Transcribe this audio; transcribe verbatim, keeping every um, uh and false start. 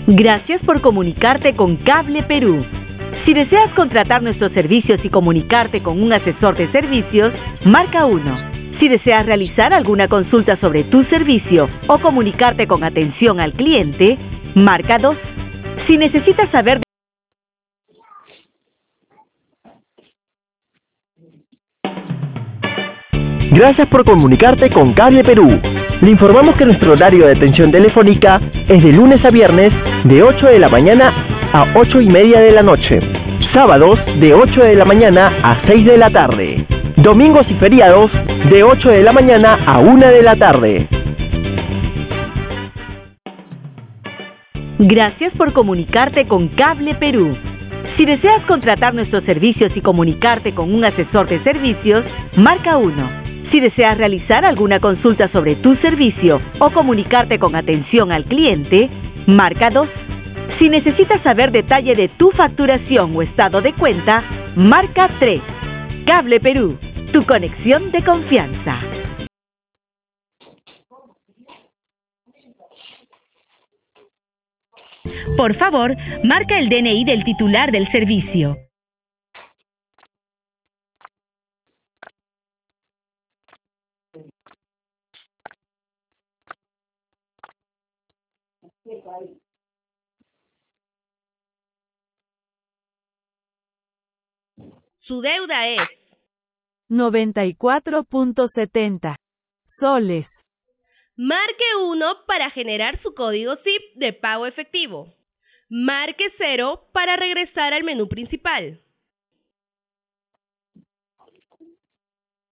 Gracias por comunicarte con Cable Perú. Si deseas contratar nuestros servicios y comunicarte con un asesor de servicios, marca uno. Si deseas realizar alguna consulta sobre tu servicio o comunicarte con atención al cliente, marca dos. Si necesitas saber... Gracias por comunicarte con Cable Perú. Le informamos que nuestro horario de atención telefónica es de lunes a viernes de ocho de la mañana a ocho y media de la noche. Sábados de ocho de la mañana a seis de la tarde. Domingos y feriados de ocho de la mañana a una de la tarde. Gracias por comunicarte con Cable Perú. Si deseas contratar nuestros servicios y comunicarte con un asesor de servicios, marca uno. Si deseas realizar alguna consulta sobre tu servicio o comunicarte con atención al cliente, marca dos. Si necesitas saber detalle de tu facturación o estado de cuenta, marca tres. Cable Perú, tu conexión de confianza. Por favor, marca el D N I del titular del servicio. Su deuda es noventa y cuatro punto setenta soles. Marque uno para generar su código S I P de pago efectivo. Marque cero para regresar al menú principal.